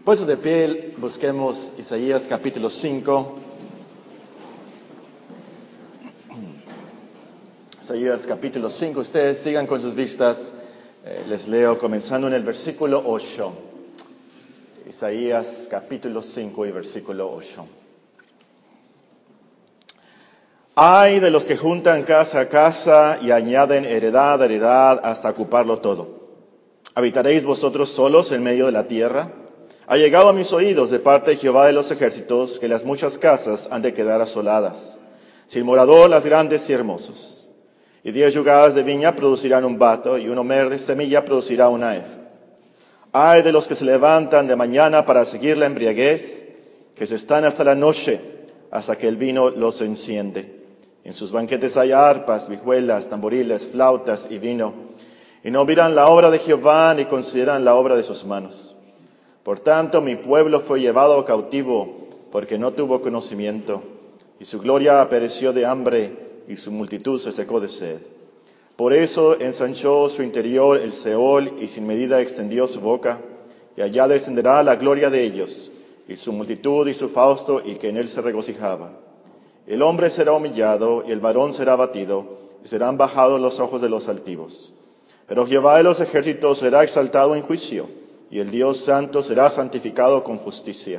Puestos de pie, busquemos Isaías capítulo 5. Isaías capítulo 5. Ustedes sigan con sus vistas. Les leo comenzando en el versículo 8. Isaías capítulo 5 y versículo 8. Ay de los que juntan casa a casa y añaden heredad a heredad hasta ocuparlo todo. ¿Habitaréis vosotros solos en medio de la tierra? Ha llegado a mis oídos de parte de Jehová de los ejércitos que las muchas casas han de quedar asoladas, sin morador las grandes y hermosos. Y 10 yugadas de viña producirán un bato, y un homer de semilla producirá una efa. Ay de los que se levantan de mañana para seguir la embriaguez, que se están hasta la noche, hasta que el vino los enciende. En sus banquetes hay arpas, vihuelas, tamboriles, flautas y vino, y no miran la obra de Jehová ni consideran la obra de sus manos. Por tanto, mi pueblo fue llevado cautivo, porque no tuvo conocimiento, y su gloria pereció de hambre, y su multitud se secó de sed. Por eso ensanchó su interior el Seol, y sin medida extendió su boca, y allá descenderá la gloria de ellos, y su multitud y su fausto, y que en él se regocijaba. El hombre será humillado, y el varón será abatido, y serán bajados los ojos de los altivos. Pero Jehová de los ejércitos será exaltado en juicio, y el Dios santo será santificado con justicia.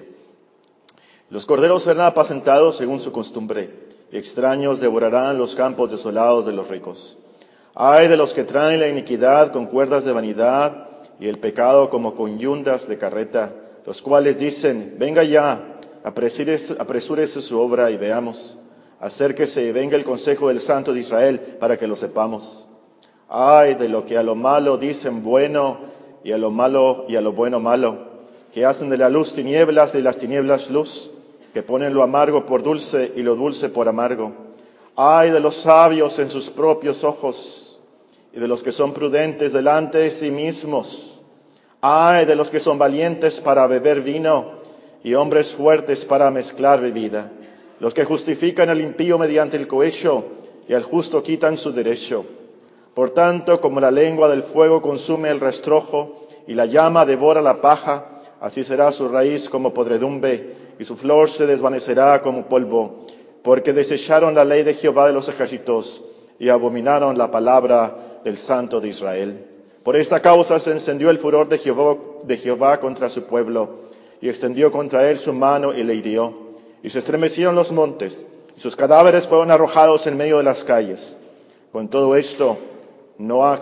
Los corderos serán apacentados según su costumbre, y extraños devorarán los campos desolados de los ricos. Ay de los que traen la iniquidad con cuerdas de vanidad, y el pecado como con yundas de carreta, los cuales dicen, venga ya, apresúrese su obra y veamos. Acérquese y venga el consejo del Santo de Israel para que lo sepamos. Ay de lo que a lo malo dicen bueno, y a lo malo y a lo bueno malo, que hacen de la luz tinieblas y de las tinieblas luz, que ponen lo amargo por dulce y lo dulce por amargo. Ay de los sabios en sus propios ojos, y de los que son prudentes delante de sí mismos. Ay de los que son valientes para beber vino, y hombres fuertes para mezclar bebida. Los que justifican al impío mediante el cohecho, y al justo quitan su derecho. Por tanto, como la lengua del fuego consume el rastrojo, y la llama devora la paja, así será su raíz como podredumbre, y su flor se desvanecerá como polvo, porque desecharon la ley de Jehová de los ejércitos, y abominaron la palabra del Santo de Israel. Por esta causa se encendió el furor de Jehová contra su pueblo, y extendió contra él su mano y le hirió. Y se estremecieron los montes, y sus cadáveres fueron arrojados en medio de las calles. Con todo esto, no ha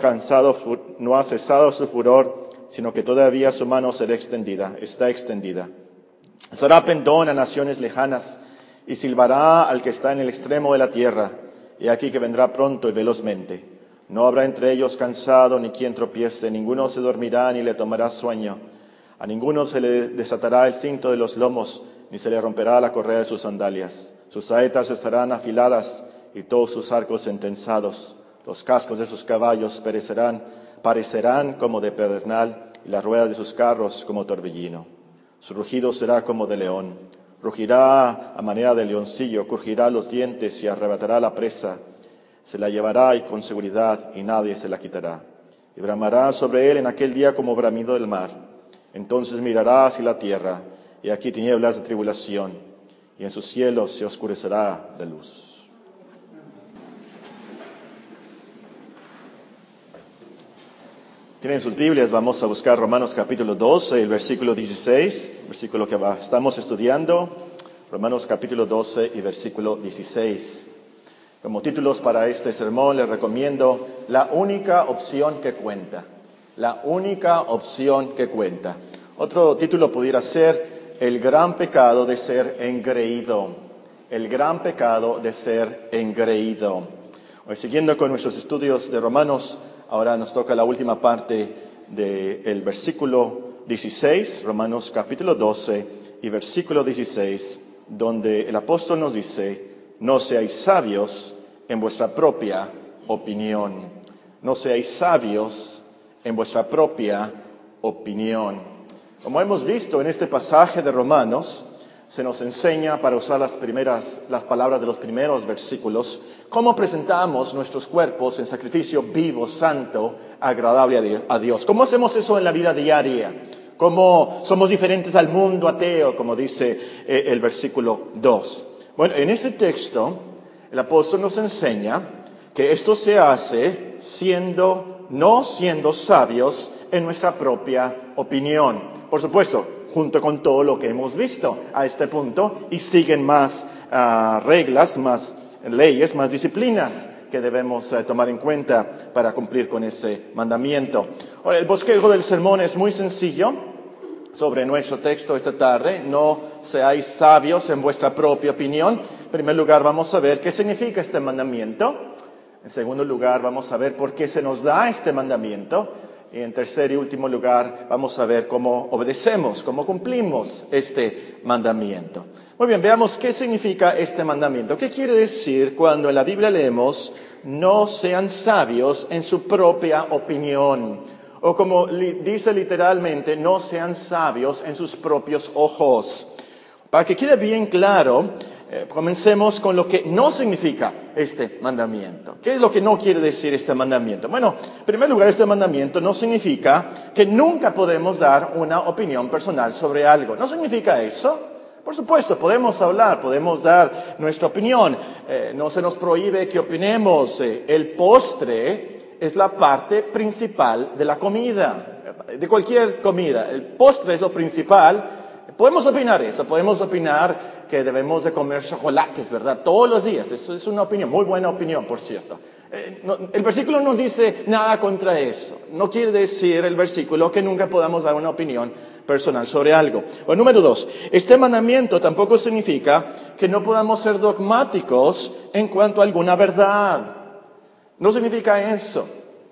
cesado su furor, sino que todavía su mano está extendida. Será pendón a naciones lejanas, y silbará al que está en el extremo de la tierra, y aquí que vendrá pronto y velozmente. No habrá entre ellos cansado ni quien tropiece, ninguno se dormirá ni le tomará sueño. A ninguno se le desatará el cinto de los lomos, ni se le romperá la correa de sus sandalias. Sus saetas estarán afiladas, y todos sus arcos entensados. Los cascos de sus caballos parecerán como de pedernal, y las ruedas de sus carros como torbellino. Su rugido será como de león. Rugirá a manera de leoncillo, crujirá los dientes y arrebatará la presa. Se la llevará y con seguridad, y nadie se la quitará. Y bramará sobre él en aquel día como bramido del mar. Entonces mirará hacia la tierra, y aquí tinieblas de tribulación, y en sus cielos se oscurecerá la luz. Tienen sus Biblias, vamos a buscar Romanos capítulo 12, el versículo 16, versículo que estamos estudiando, Romanos capítulo 12 y versículo 16. Como títulos para este sermón les recomiendo La única opción que cuenta. La única opción que cuenta. Otro título pudiera ser El gran pecado de ser engreído. El gran pecado de ser engreído. Hoy, siguiendo con nuestros estudios de Romanos, ahora nos toca la última parte del versículo 16, Romanos capítulo 12 y versículo 16, donde el apóstol nos dice, no seáis sabios en vuestra propia opinión. No seáis sabios en vuestra propia opinión. Como hemos visto en este pasaje de Romanos, se nos enseña, para usar las palabras de los primeros versículos, cómo presentamos nuestros cuerpos en sacrificio vivo, santo, agradable a Dios. ¿Cómo hacemos eso en la vida diaria? Cómo somos diferentes al mundo ateo, como dice el versículo 2. Bueno, en este texto, el apóstol nos enseña que esto se hace no siendo sabios en nuestra propia opinión. Por supuesto, junto con todo lo que hemos visto a este punto, y siguen más reglas, más leyes, más disciplinas que debemos tomar en cuenta para cumplir con ese mandamiento. Ahora, el bosquejo del sermón es muy sencillo sobre nuestro texto esta tarde. No seáis sabios en vuestra propia opinión. En primer lugar, vamos a ver qué significa este mandamiento. En segundo lugar, vamos a ver por qué se nos da este mandamiento. Y en tercer y último lugar, vamos a ver cómo obedecemos, cómo cumplimos este mandamiento. Muy bien, veamos qué significa este mandamiento. ¿Qué quiere decir cuando en la Biblia leemos, no sean sabios en su propia opinión? O como dice literalmente, no sean sabios en sus propios ojos. Para que quede bien claro, comencemos con lo que no significa este mandamiento. ¿Qué es lo que no quiere decir este mandamiento? Bueno, en primer lugar, este mandamiento no significa que nunca podemos dar una opinión personal sobre algo. ¿No significa eso? Por supuesto, podemos hablar, podemos dar nuestra opinión. No se nos prohíbe que opinemos. El postre es la parte principal de la comida, de cualquier comida. El postre es lo principal. Podemos opinar eso, podemos opinar que debemos de comer chocolates, ¿verdad? Todos los días. Eso es una opinión, muy buena opinión, por cierto. El versículo no dice nada contra eso. No quiere decir el versículo que nunca podamos dar una opinión personal sobre algo. Bueno, número 2. Este mandamiento tampoco significa que no podamos ser dogmáticos en cuanto a alguna verdad. No significa eso.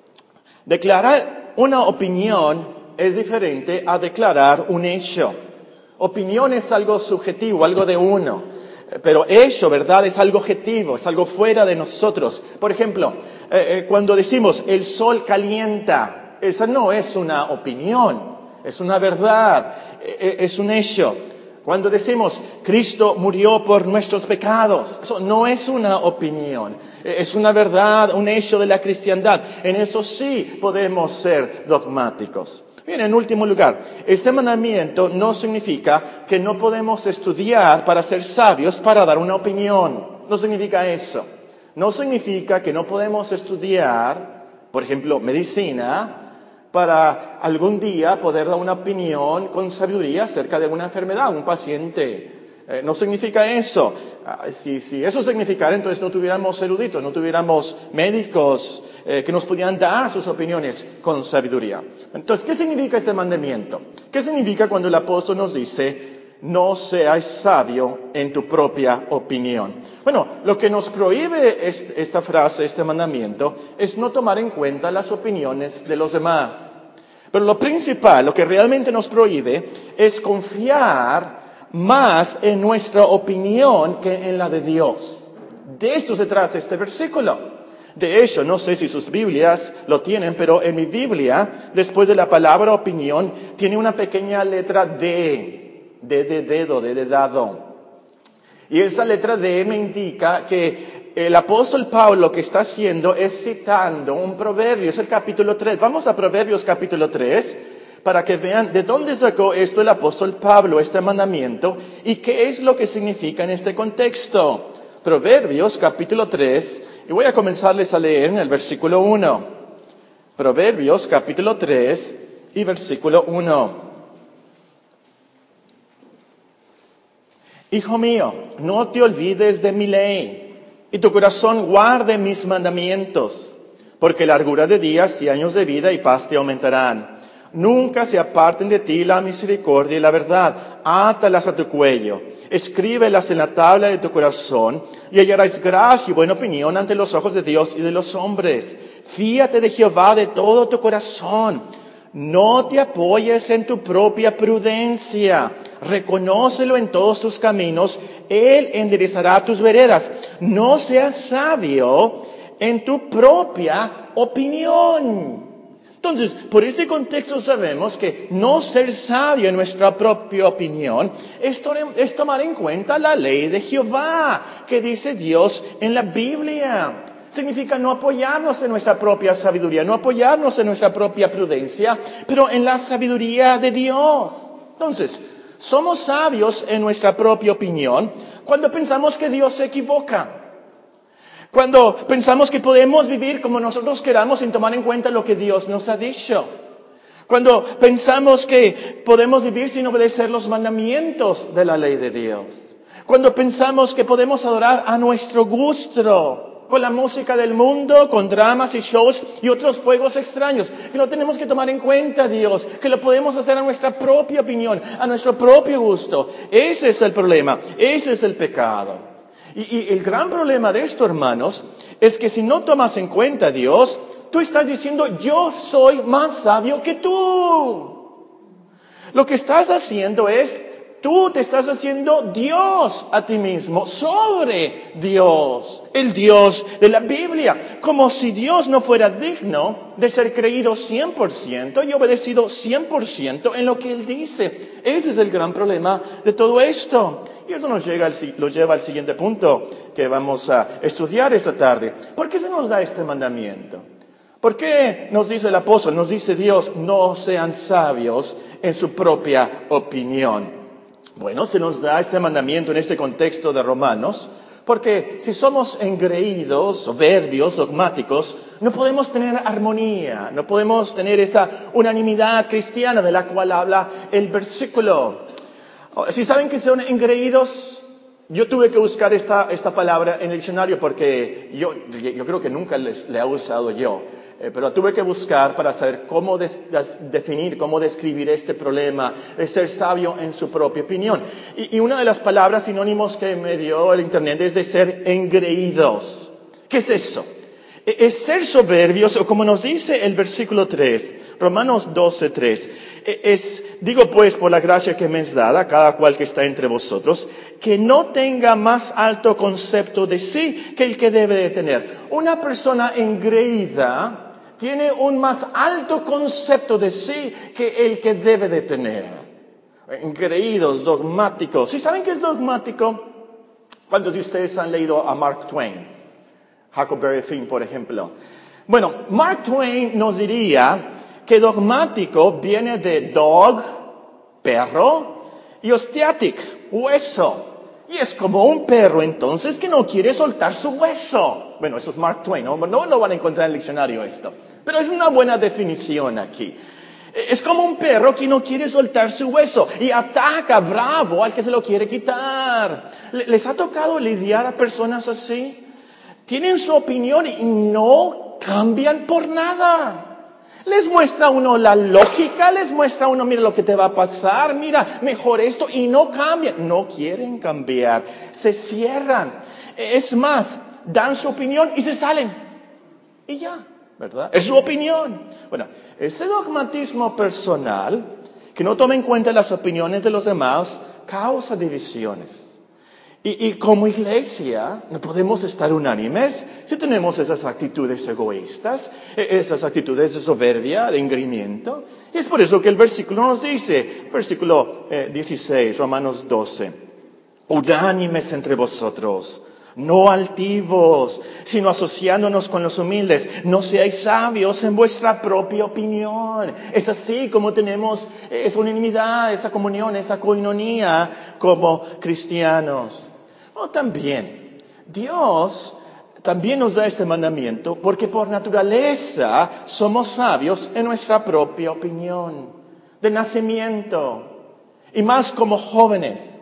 Declarar una opinión es diferente a declarar un hecho. Opinión es algo subjetivo, algo de uno. Pero hecho, ¿verdad? Es algo objetivo, es algo fuera de nosotros. Por ejemplo, cuando decimos el sol calienta, esa no es una opinión, es una verdad, es un hecho. Cuando decimos Cristo murió por nuestros pecados, eso no es una opinión, es una verdad, un hecho de la cristiandad. En eso sí podemos ser dogmáticos. Bien, en último lugar, este mandamiento no significa que no podemos estudiar para ser sabios, para dar una opinión. No significa eso. No significa que no podemos estudiar, por ejemplo, medicina, para algún día poder dar una opinión con sabiduría acerca de alguna enfermedad, un paciente. No significa eso. Si eso signicara, entonces no tuviéramos eruditos, no tuviéramos médicos que nos pudieran dar sus opiniones con sabiduría. Entonces, ¿qué significa este mandamiento? ¿Qué significa cuando el apóstol nos dice, no seas sabio en tu propia opinión? Bueno, lo que nos prohíbe esta frase, este mandamiento, es no tomar en cuenta las opiniones de los demás. Pero lo principal, lo que realmente nos prohíbe, es confiar más en nuestra opinión que en la de Dios. De esto se trata este versículo. De hecho, no sé si sus Biblias lo tienen, pero en mi Biblia, después de la palabra opinión, tiene una pequeña letra D, de dedo, de dado. Y esa letra D me indica que el apóstol Pablo lo que está haciendo es citando un proverbio, es el capítulo 3. Vamos a Proverbios capítulo 3 para que vean de dónde sacó esto el apóstol Pablo, este mandamiento, y qué es lo que significa en este contexto. Proverbios capítulo 3, y voy a comenzarles a leer en el versículo 1. Proverbios capítulo 3 y versículo 1. Hijo mío, no te olvides de mi ley, y tu corazón guarde mis mandamientos, porque largura de días y años de vida y paz te aumentarán. Nunca se aparten de ti la misericordia y la verdad, átalas a tu cuello. Escríbelas en la tabla de tu corazón y hallarás gracia y buena opinión ante los ojos de Dios y de los hombres. Fíate de Jehová de todo tu corazón. No te apoyes en tu propia prudencia. Reconócelo en todos tus caminos. Él enderezará tus veredas. No seas sabio en tu propia opinión. Entonces, por ese contexto sabemos que no ser sabio en nuestra propia opinión es tomar en cuenta la ley de Jehová, que dice Dios en la Biblia. Significa no apoyarnos en nuestra propia sabiduría, no apoyarnos en nuestra propia prudencia, pero en la sabiduría de Dios. Entonces, somos sabios en nuestra propia opinión cuando pensamos que Dios se equivoca. Cuando pensamos que podemos vivir como nosotros queramos sin tomar en cuenta lo que Dios nos ha dicho. Cuando pensamos que podemos vivir sin obedecer los mandamientos de la ley de Dios. Cuando pensamos que podemos adorar a nuestro gusto, con la música del mundo, con dramas y shows y otros juegos extraños, que no tenemos que tomar en cuenta a Dios, que lo podemos hacer a nuestra propia opinión, a nuestro propio gusto. Ese es el problema, ese es el pecado. Y el gran problema de esto, hermanos, es que si no tomas en cuenta a Dios, tú estás diciendo, yo soy más sabio que tú. Lo que estás haciendo es, tú te estás haciendo Dios a ti mismo, sobre Dios, el Dios de la Biblia. Como si Dios no fuera digno de ser creído 100% y obedecido 100% en lo que Él dice. Ese es el gran problema de todo esto. Y eso nos lleva al siguiente punto que vamos a estudiar esta tarde. ¿Por qué se nos da este mandamiento? ¿Por qué nos dice el apóstol, nos dice Dios, no sean sabios en su propia opinión? Bueno, se nos da este mandamiento en este contexto de Romanos, porque si somos engreídos, soberbios, dogmáticos, no podemos tener armonía, no podemos tener esa unanimidad cristiana de la cual habla el versículo. Si saben que son engreídos, yo tuve que buscar esta palabra en el diccionario porque yo creo que nunca le he usado yo. Pero tuve que buscar para saber cómo definir, cómo describir este problema de ser sabio en su propia opinión. Y una de las palabras sinónimos que me dio el internet es de ser engreídos. ¿Qué es eso? Es ser soberbios, o como nos dice el versículo 3, Romanos 12:3. Digo pues por la gracia que me es dada a cada cual que está entre vosotros, que no tenga más alto concepto de sí que el que debe de tener. Una persona engreída tiene un más alto concepto de sí que el que debe de tener. Engreídos, dogmáticos. ¿Sí saben qué es dogmático? ¿Cuántos de ustedes han leído a Mark Twain? Huckleberry Finn, por ejemplo. Bueno, Mark Twain nos diría que dogmático viene de dog, perro, y osteatic, hueso. Y es como un perro entonces que no quiere soltar su hueso. Bueno, eso es Mark Twain, no lo van a encontrar en el diccionario esto. Pero es una buena definición aquí. Es como un perro que no quiere soltar su hueso y ataca bravo al que se lo quiere quitar. ¿Les ha tocado lidiar a personas así? Tienen su opinión y no cambian por nada. Les muestra uno la lógica, les muestra uno, mira lo que te va a pasar, mira, mejor esto, y no cambian. No quieren cambiar, se cierran. Es más, dan su opinión y se salen. Y ya, ¿verdad? Es su opinión. Bueno, ese dogmatismo personal, que no toma en cuenta las opiniones de los demás, causa divisiones. Y como iglesia no podemos estar unánimes si tenemos esas actitudes egoístas, esas actitudes de soberbia, de engreimiento. Y es por eso que el versículo nos dice, versículo 16, Romanos 12, unánimes entre vosotros, no altivos, sino asociándonos con los humildes. No seáis sabios en vuestra propia opinión. Es así como tenemos esa unanimidad, esa comunión, esa coinonía como cristianos. O también, Dios también nos da este mandamiento porque por naturaleza somos sabios en nuestra propia opinión, de nacimiento, y más como jóvenes.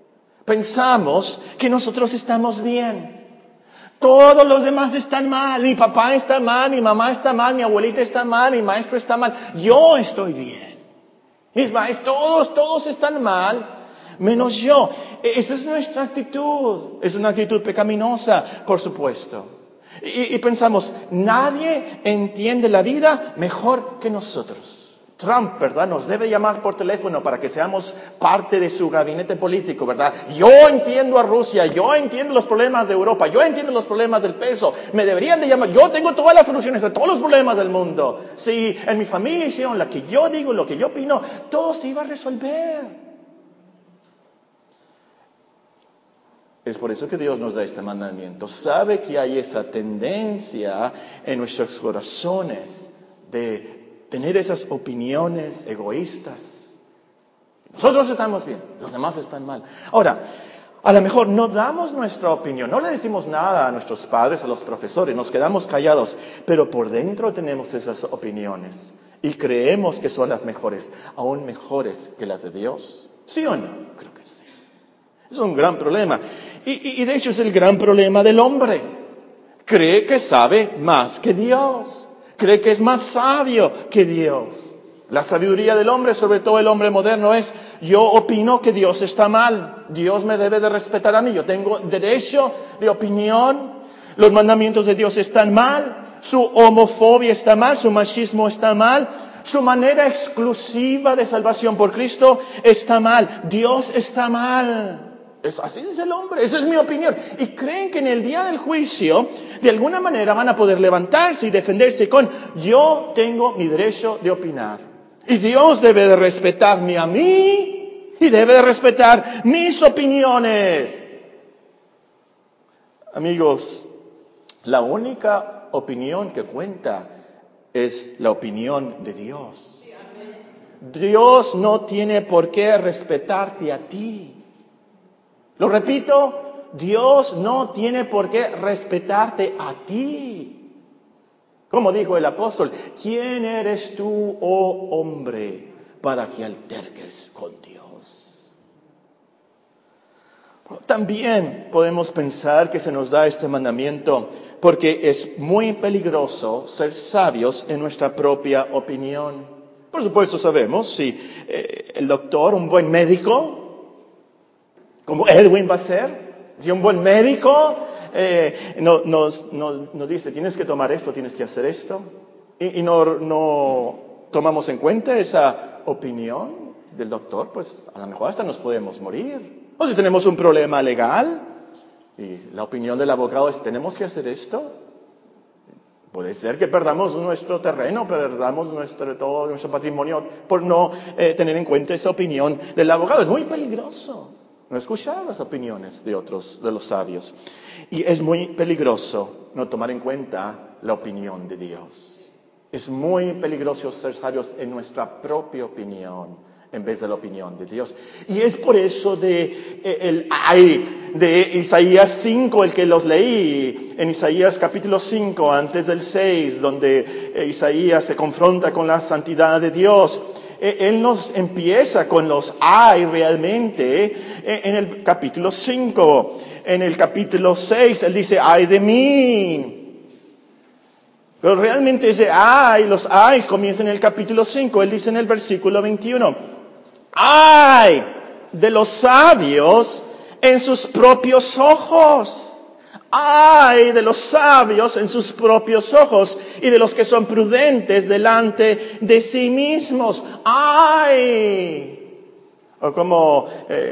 Pensamos que nosotros estamos bien. Todos los demás están mal. Mi papá está mal, mi mamá está mal, mi abuelita está mal, mi maestro está mal. Yo estoy bien. Mis maestros, todos están mal, menos yo. Esa es nuestra actitud. Es una actitud pecaminosa, por supuesto. Y pensamos, nadie entiende la vida mejor que nosotros. Trump, ¿verdad? Nos debe llamar por teléfono para que seamos parte de su gabinete político, ¿verdad? Yo entiendo a Rusia, yo entiendo los problemas de Europa, yo entiendo los problemas del peso. Me deberían de llamar, yo tengo todas las soluciones a todos los problemas del mundo. Si en mi familia hicieron lo que yo digo, lo que yo opino, todo se iba a resolver. Es por eso que Dios nos da este mandamiento. Sabe que hay esa tendencia en nuestros corazones de tener esas opiniones egoístas. Nosotros estamos bien, los demás están mal. Ahora, a lo mejor no damos nuestra opinión, no le decimos nada a nuestros padres, a los profesores, nos quedamos callados, pero por dentro tenemos esas opiniones y creemos que son las mejores, aún mejores que las de Dios. ¿Sí o no? Creo que sí. Es un gran problema. Y de hecho es el gran problema del hombre. Cree que sabe más que Dios. Cree que es más sabio que Dios. La sabiduría del hombre, sobre todo el hombre moderno, es: yo opino que Dios está mal. Dios me debe de respetar a mí. Yo tengo derecho de opinión. Los mandamientos de Dios están mal. Su homofobia está mal. Su machismo está mal. Su manera exclusiva de salvación por Cristo está mal. Dios está mal. Así es el hombre, esa es mi opinión. Y creen que en el día del juicio, de alguna manera van a poder levantarse y defenderse con: yo tengo mi derecho de opinar. Y Dios debe de respetarme a mí y debe de respetar mis opiniones. Amigos, la única opinión que cuenta es la opinión de Dios. Dios no tiene por qué respetarte a ti. Lo repito, Dios no tiene por qué respetarte a ti. Como dijo el apóstol: ¿quién eres tú, oh hombre, para que alterques con Dios? También podemos pensar que se nos da este mandamiento porque es muy peligroso ser sabios en nuestra propia opinión. Por supuesto sabemos, si el doctor, un buen médico, como Edwin va a ser, si un buen médico nos dice: tienes que tomar esto, tienes que hacer esto, y no tomamos en cuenta esa opinión del doctor, pues a lo mejor hasta nos podemos morir. O si tenemos un problema legal y la opinión del abogado es: tenemos que hacer esto, puede ser que perdamos nuestro terreno, perdamos todo nuestro patrimonio por no tener en cuenta esa opinión del abogado. Es muy peligroso no escuchar las opiniones de otros, de los sabios. Y es muy peligroso no tomar en cuenta la opinión de Dios. Es muy peligroso ser sabios en nuestra propia opinión en vez de la opinión de Dios. Y es por eso de Isaías 5, el que los leí, en Isaías capítulo 5, antes del 6, donde Isaías se confronta con la santidad de Dios. Él nos empieza con los ay realmente en el capítulo 5. En el capítulo 6 él dice: ay de mí. Pero realmente ese ay, los ay comienzan en el capítulo 5. Él dice en el versículo 21: ay de los sabios en sus propios ojos. Ay de los sabios en sus propios ojos y de los que son prudentes delante de sí mismos. Ay. O como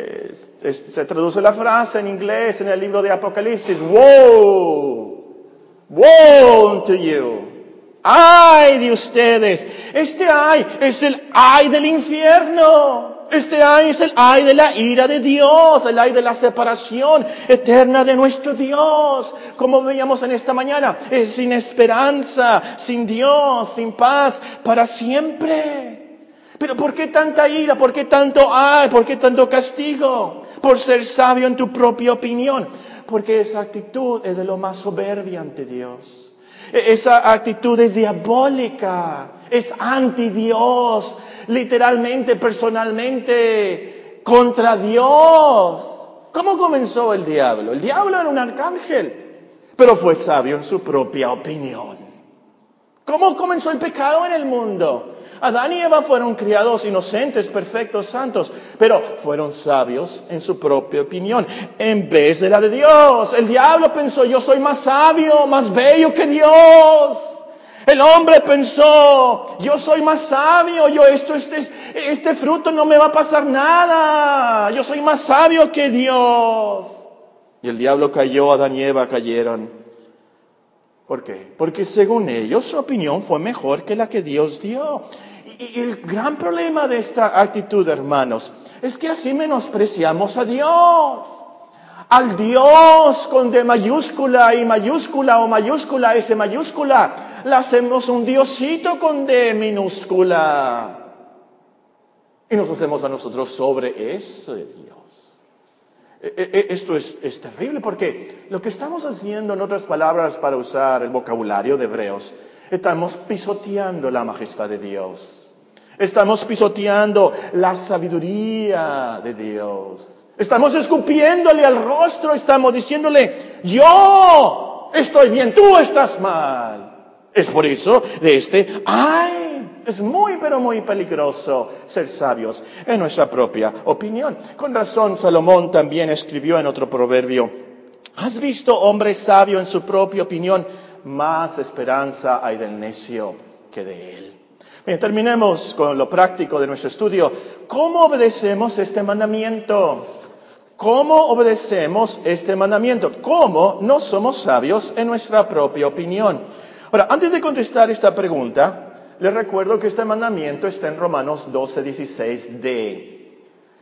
se traduce la frase en inglés en el libro de Apocalipsis: woe, woe unto you. Ay de ustedes. Este ay es el ay del infierno. Este ay es el ay de la ira de Dios, el ay de la separación eterna de nuestro Dios. Como veíamos en esta mañana, es sin esperanza, sin Dios, sin paz, para siempre. Pero ¿por qué tanta ira? ¿Por qué tanto ay? ¿Por qué tanto castigo? Por ser sabio en tu propia opinión. Porque esa actitud es de lo más soberbia ante Dios. Esa actitud es diabólica, es anti Dios, literalmente, personalmente, contra Dios. ¿Cómo comenzó el diablo? El diablo era un arcángel, pero fue sabio en su propia opinión. ¿Cómo comenzó el pecado en el mundo? Adán y Eva fueron criados inocentes, perfectos, santos, pero fueron sabios en su propia opinión, en vez de la de Dios. El diablo pensó: yo soy más sabio, más bello que Dios. El hombre pensó: yo soy más sabio, este fruto no me va a pasar nada. Yo soy más sabio que Dios. Y el diablo cayó, Adán y Eva cayeron. ¿Por qué? Porque según ellos su opinión fue mejor que la que Dios dio. Y el gran problema de esta actitud, hermanos, es que así menospreciamos a Dios. Al Dios con D mayúscula, I mayúscula o mayúscula, S mayúscula, le hacemos un Diosito con D minúscula. Y nos hacemos a nosotros sobre eso de Dios. Esto es terrible porque lo que estamos haciendo, en otras palabras, para usar el vocabulario de Hebreos, estamos pisoteando la majestad de Dios. Estamos pisoteando la sabiduría de Dios. Estamos escupiéndole al rostro, estamos diciéndole, yo estoy bien, tú estás mal. Es por eso es muy pero muy peligroso ser sabios en nuestra propia opinión. Con razón Salomón también escribió en otro proverbio, ¿has visto hombre sabio en su propia opinión? Más esperanza hay del necio que de él. Bien, terminemos con lo práctico de nuestro estudio. ¿Cómo obedecemos este mandamiento? ¿Cómo obedecemos este mandamiento? ¿Cómo no somos sabios en nuestra propia opinión? Ahora, antes de contestar esta pregunta, les recuerdo que este mandamiento está en Romanos 12:16d.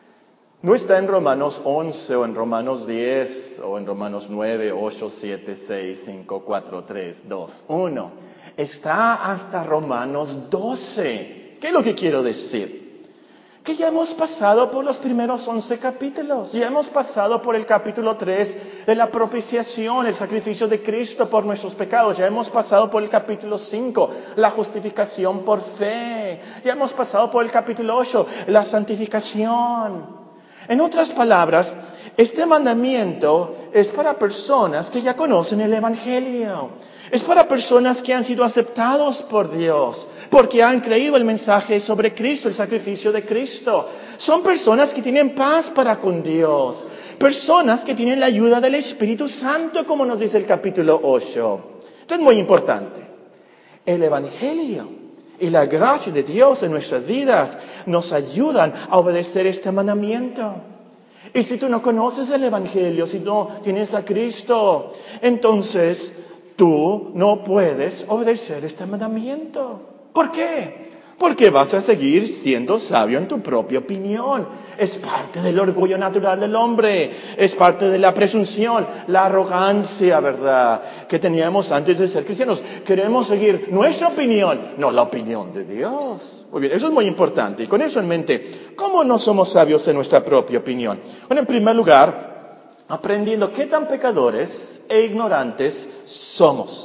No está en Romanos 11 o en Romanos 10 o en Romanos 9, 8, 7, 6, 5, 4, 3, 2, 1. Está hasta Romanos 12. ¿Qué es lo que quiero decir? Que ya hemos pasado por los primeros 11 capítulos. Ya hemos pasado por el capítulo 3 de la propiciación, el sacrificio de Cristo por nuestros pecados. Ya hemos pasado por el capítulo 5, la justificación por fe. Ya hemos pasado por el capítulo 8, la santificación. En otras palabras, este mandamiento es para personas que ya conocen el Evangelio. Es para personas que han sido aceptados por Dios, porque han creído el mensaje sobre Cristo, el sacrificio de Cristo. Son personas que tienen paz para con Dios. Personas que tienen la ayuda del Espíritu Santo, como nos dice el capítulo 8. Esto es muy importante. El Evangelio y la gracia de Dios en nuestras vidas nos ayudan a obedecer este mandamiento. Y si tú no conoces el Evangelio, si no tienes a Cristo, entonces tú no puedes obedecer este mandamiento. ¿Por qué? Porque vas a seguir siendo sabio en tu propia opinión. Es parte del orgullo natural del hombre. Es parte de la presunción, la arrogancia, ¿verdad?, que teníamos antes de ser cristianos. Queremos seguir nuestra opinión, no la opinión de Dios. Muy bien, eso es muy importante. Y con eso en mente, ¿cómo no somos sabios en nuestra propia opinión? Bueno, en primer lugar, aprendiendo qué tan pecadores e ignorantes somos.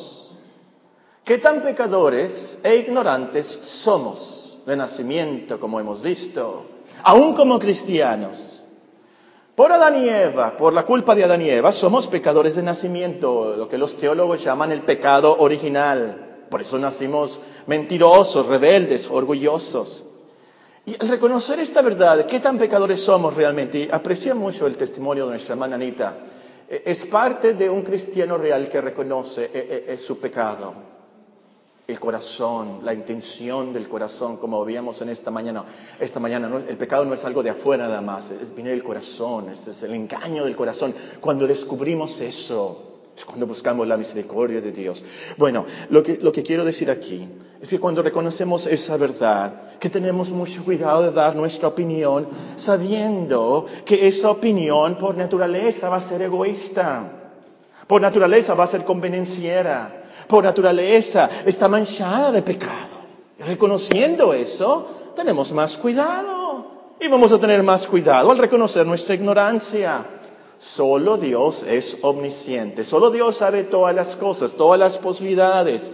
¿Qué tan pecadores e ignorantes somos de nacimiento, como hemos visto, aún como cristianos? Por Adán y Eva, por la culpa de Adán y Eva, somos pecadores de nacimiento, lo que los teólogos llaman el pecado original. Por eso nacimos mentirosos, rebeldes, orgullosos. Y al reconocer esta verdad, ¿qué tan pecadores somos realmente? Y aprecio mucho el testimonio de nuestra hermana Anita. Es parte de un cristiano real que reconoce su pecado. El corazón, la intención del corazón, como veíamos en esta mañana. El pecado no es algo de afuera nada más, viene del corazón, es el engaño del corazón. Cuando descubrimos eso, es cuando buscamos la misericordia de Dios. Bueno, lo que quiero decir aquí es que cuando reconocemos esa verdad, que tenemos mucho cuidado de dar nuestra opinión, sabiendo que esa opinión por naturaleza va a ser egoísta, por naturaleza va a ser convenenciera, por naturaleza está manchada de pecado. Y reconociendo eso, tenemos más cuidado. Y vamos a tener más cuidado al reconocer nuestra ignorancia. Solo Dios es omnisciente. Solo Dios sabe todas las cosas, todas las posibilidades.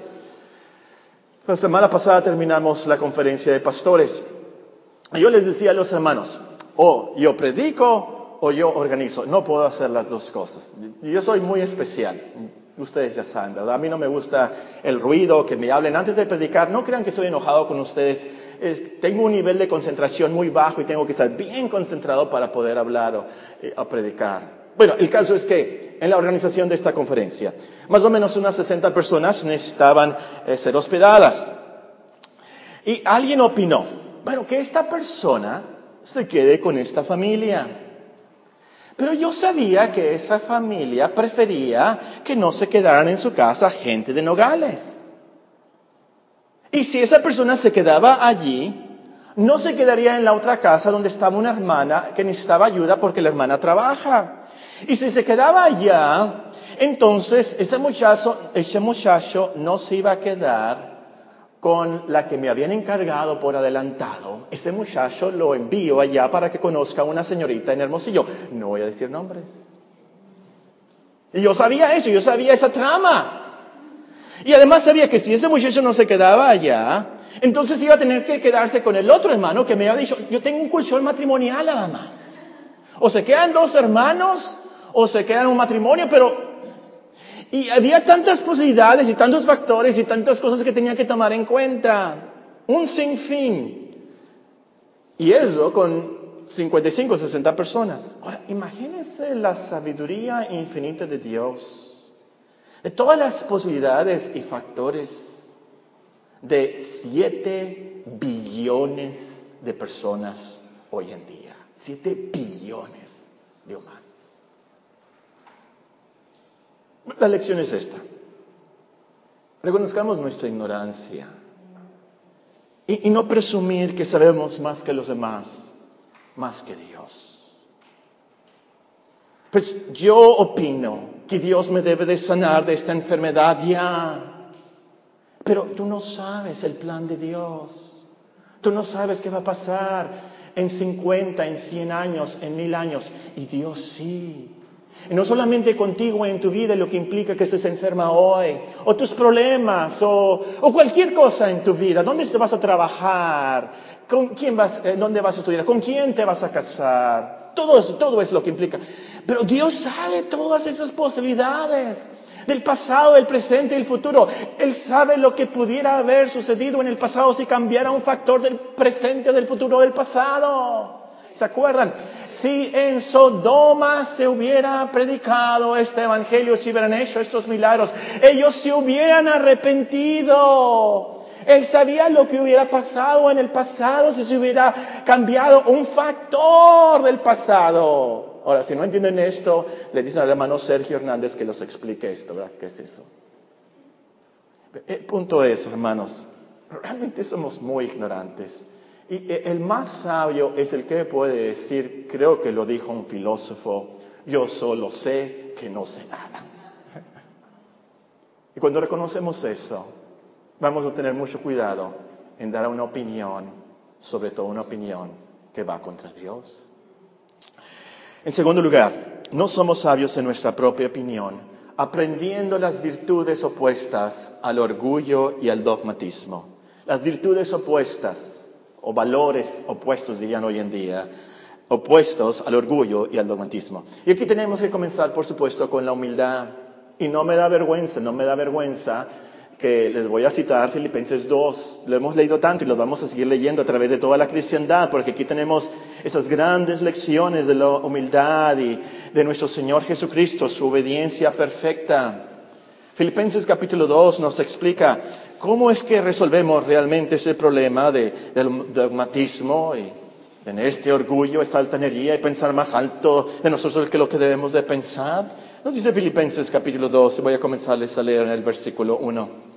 La semana pasada terminamos la conferencia de pastores. Y yo les decía a los hermanos, o yo predico o yo organizo. No puedo hacer las dos cosas. Yo soy muy especial. Ustedes ya saben, ¿verdad? A mí no me gusta el ruido, que me hablen antes de predicar. No crean que estoy enojado con ustedes. Tengo un nivel de concentración muy bajo y tengo que estar bien concentrado para poder hablar o predicar. Bueno, el caso es que en la organización de esta conferencia, más o menos unas 60 personas necesitaban ser hospedadas. Y alguien opinó, bueno, que esta persona se quede con esta familia. Pero yo sabía que esa familia prefería que no se quedaran en su casa gente de Nogales. Y si esa persona se quedaba allí, no se quedaría en la otra casa donde estaba una hermana que necesitaba ayuda porque la hermana trabaja. Y si se quedaba allá, entonces ese muchacho no se iba a quedar con la que me habían encargado por adelantado. Ese muchacho lo envío allá para que conozca a una señorita en Hermosillo. No voy a decir nombres. Y yo sabía eso, yo sabía esa trama. Y además sabía que si ese muchacho no se quedaba allá, entonces iba a tener que quedarse con el otro hermano que me había dicho, yo tengo un colchón matrimonial nada más. O se quedan 2 hermanos, o se quedan un matrimonio, pero... Y había tantas posibilidades y tantos factores y tantas cosas que tenía que tomar en cuenta. Un sinfín. Y eso con 55, 60 personas. Ahora, imagínense la sabiduría infinita de Dios. De todas las posibilidades y factores de 7 billones de personas hoy en día. 7 billones de humanos. La lección es esta. Reconozcamos nuestra ignorancia. Y no presumir que sabemos más que los demás, más que Dios. Pues yo opino que Dios me debe de sanar de esta enfermedad ya. Pero tú no sabes el plan de Dios. Tú no sabes qué va a pasar en 50, en 100 años, en 1000 años. Y Dios sí. Y no solamente contigo en tu vida, lo que implica que estés enferma hoy, o tus problemas, o cualquier cosa en tu vida. ¿Dónde te vas a trabajar? ¿Con quién dónde vas a estudiar? ¿Con quién te vas a casar? Todo es lo que implica. Pero Dios sabe todas esas posibilidades. Del pasado, del presente y del futuro. Él sabe lo que pudiera haber sucedido en el pasado si cambiara un factor del presente, del futuro, del pasado. ¿Se acuerdan? Si en Sodoma se hubiera predicado este evangelio, si hubieran hecho estos milagros, ellos se hubieran arrepentido. Él sabía lo que hubiera pasado en el pasado si se hubiera cambiado un factor del pasado. Ahora, si no entienden esto, le dicen al hermano Sergio Hernández que los explique esto, ¿verdad? ¿Qué es eso? El punto es, hermanos, realmente somos muy ignorantes. Y el más sabio es el que puede decir, creo que lo dijo un filósofo, yo solo sé que no sé nada. Y cuando reconocemos eso, vamos a tener mucho cuidado en dar una opinión, sobre todo una opinión que va contra Dios. En segundo lugar, no somos sabios en nuestra propia opinión, aprendiendo las virtudes opuestas al orgullo y al dogmatismo. Las virtudes opuestas, o valores opuestos dirían hoy en día, opuestos al orgullo y al dogmatismo. Y aquí tenemos que comenzar, por supuesto, con la humildad. Y no me da vergüenza que les voy a citar Filipenses 2. Lo hemos leído tanto y lo vamos a seguir leyendo a través de toda la cristiandad, porque aquí tenemos esas grandes lecciones de la humildad y de nuestro Señor Jesucristo, su obediencia perfecta. Filipenses capítulo 2 nos explica cómo es que resolvemos realmente ese problema del dogmatismo y en este orgullo, esta altanería y pensar más alto de nosotros que lo que debemos de pensar. Nos dice Filipenses capítulo 2, y voy a comenzarles a leer en el versículo 1.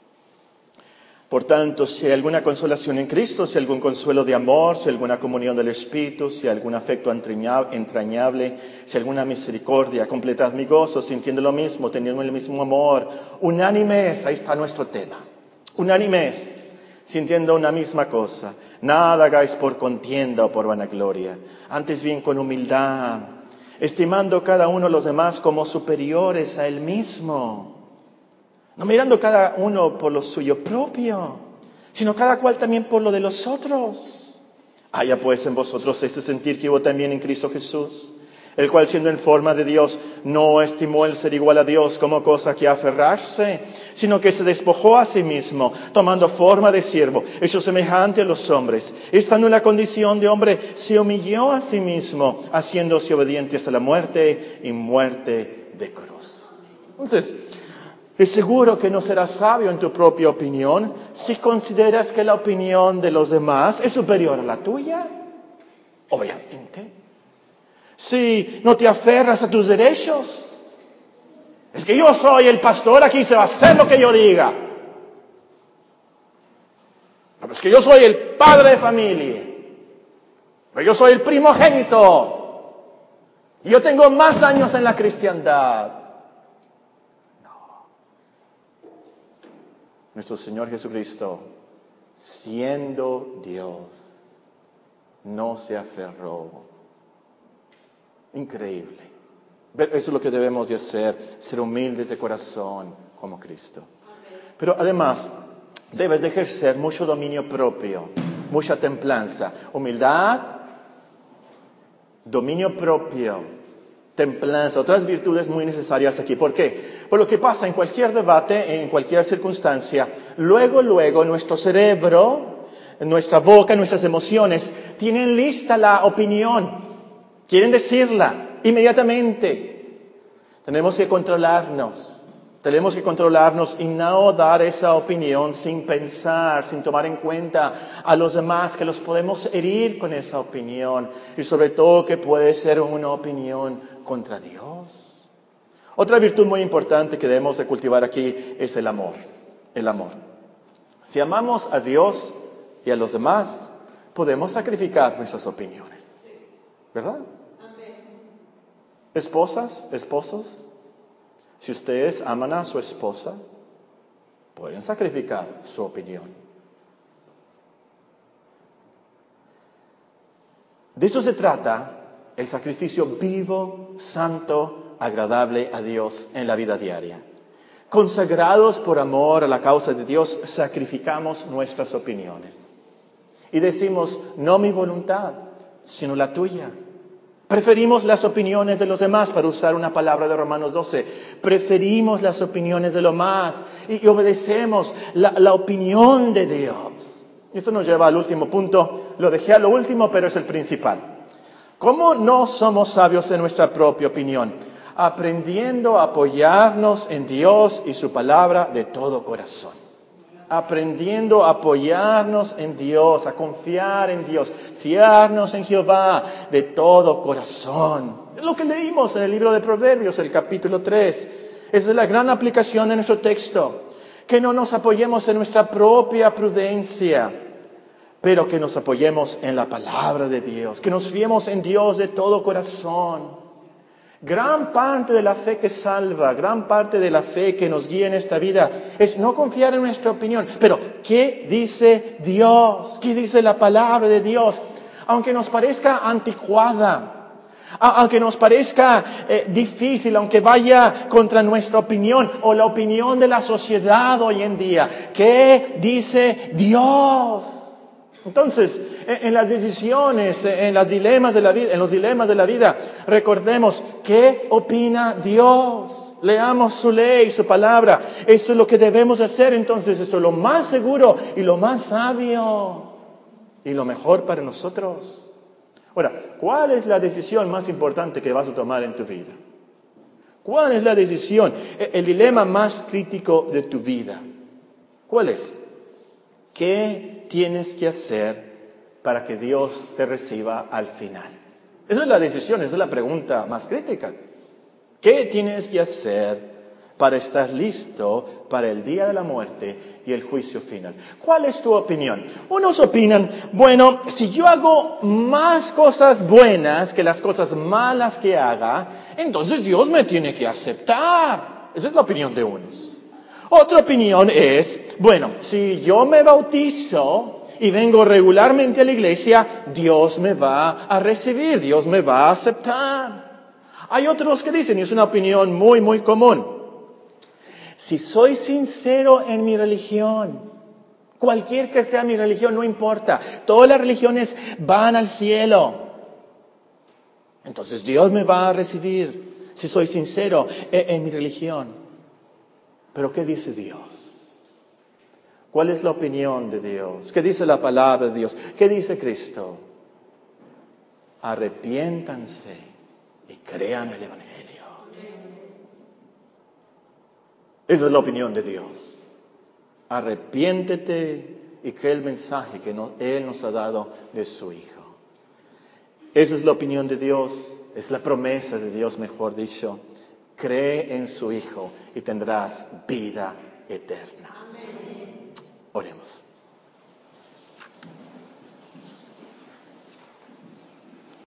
Por tanto, si hay alguna consolación en Cristo, si hay algún consuelo de amor, si hay alguna comunión del Espíritu, si hay algún afecto entrañable, si hay alguna misericordia, completad mi gozo, sintiendo lo mismo, teniendo el mismo amor, unánimes, ahí está nuestro tema, unánimes, sintiendo una misma cosa, nada hagáis por contienda o por vanagloria, antes bien con humildad, estimando cada uno a los demás como superiores a él mismo, no mirando cada uno por lo suyo propio, sino cada cual también por lo de los otros. Haya pues en vosotros este sentir que hubo también en Cristo Jesús, el cual siendo en forma de Dios, no estimó el ser igual a Dios como cosa que aferrarse, sino que se despojó a sí mismo, tomando forma de siervo, hecho semejante a los hombres. Estando en la condición de hombre, se humilló a sí mismo, haciéndose obediente hasta la muerte y muerte de cruz. Entonces, es seguro que no serás sabio en tu propia opinión si consideras que la opinión de los demás es superior a la tuya. Obviamente. Si no te aferras a tus derechos. Es que yo soy el pastor, aquí se va a hacer lo que yo diga. Pero es que yo soy el padre de familia. Pero yo soy el primogénito. Yo tengo más años en la cristiandad. No. Nuestro Señor Jesucristo, siendo Dios, no se aferró. Increíble. Eso es lo que debemos de hacer, ser humildes de corazón como Cristo. Pero además, debes de ejercer mucho dominio propio, mucha templanza, humildad, dominio propio, templanza, otras virtudes muy necesarias aquí. ¿Por qué? Por lo que pasa en cualquier debate, en cualquier circunstancia, luego nuestro cerebro, nuestra boca, nuestras emociones, tienen lista la opinión, quieren decirla inmediatamente. Tenemos que controlarnos y no dar esa opinión sin pensar, sin tomar en cuenta a los demás, que los podemos herir con esa opinión y sobre todo que puede ser una opinión contra Dios. Otra virtud muy importante que debemos de cultivar aquí es el amor. El amor. Si amamos a Dios y a los demás, podemos sacrificar nuestras opiniones. ¿Verdad? Esposas, esposos, si ustedes aman a su esposa, pueden sacrificar su opinión. De eso se trata el sacrificio vivo, santo, agradable a Dios en la vida diaria. Consagrados por amor a la causa de Dios, sacrificamos nuestras opiniones. Y decimos, no mi voluntad, sino la tuya. Preferimos las opiniones de los demás, para usar una palabra de Romanos 12. Preferimos las opiniones de los demás y obedecemos la opinión de Dios. Eso nos lleva al último punto. Lo dejé a lo último, pero es el principal. ¿Cómo no somos sabios en nuestra propia opinión? Aprendiendo a apoyarnos en Dios y su palabra de todo corazón. Aprendiendo a apoyarnos en Dios, a confiar en Dios, fiarnos en Jehová de todo corazón. Es lo que leímos en el libro de Proverbios, el capítulo 3. Esa es la gran aplicación de nuestro texto. Que no nos apoyemos en nuestra propia prudencia, pero que nos apoyemos en la palabra de Dios, que nos fiemos en Dios de todo corazón. Gran parte de la fe que salva, gran parte de la fe que nos guía en esta vida es no confiar en nuestra opinión. Pero, ¿qué dice Dios? ¿Qué dice la palabra de Dios? Aunque nos parezca anticuada, aunque nos parezca difícil, aunque vaya contra nuestra opinión o la opinión de la sociedad hoy en día, ¿qué dice Dios? Entonces, en las decisiones, en los dilemas de la vida, recordemos qué opina Dios. Leamos su ley, su palabra. Eso es lo que debemos hacer. Entonces, esto es lo más seguro y lo más sabio y lo mejor para nosotros. Ahora, ¿cuál es la decisión más importante que vas a tomar en tu vida? ¿Cuál es la decisión, el dilema más crítico de tu vida? ¿Cuál es? ¿Qué tienes que hacer para que Dios te reciba al final? Esa es la decisión, esa es la pregunta más crítica. ¿Qué tienes que hacer para estar listo para el día de la muerte y el juicio final? ¿Cuál es tu opinión? Unos opinan, bueno, si yo hago más cosas buenas que las cosas malas que haga, entonces Dios me tiene que aceptar. Esa es la opinión de unos. Otra opinión es, bueno, si yo me bautizo y vengo regularmente a la iglesia, Dios me va a recibir, Dios me va a aceptar. Hay otros que dicen, y es una opinión muy, muy común, si soy sincero en mi religión, cualquier que sea mi religión, no importa, todas las religiones van al cielo, entonces Dios me va a recibir si soy sincero en mi religión. Pero ¿qué dice Dios? ¿Cuál es la opinión de Dios? ¿Qué dice la palabra de Dios? ¿Qué dice Cristo? Arrepiéntanse y crean el Evangelio. Esa es la opinión de Dios. Arrepiéntete y cree el mensaje que Él nos ha dado de su Hijo. Esa es la opinión de Dios, es la promesa de Dios, mejor dicho. Cree en su Hijo y tendrás vida eterna. Oremos.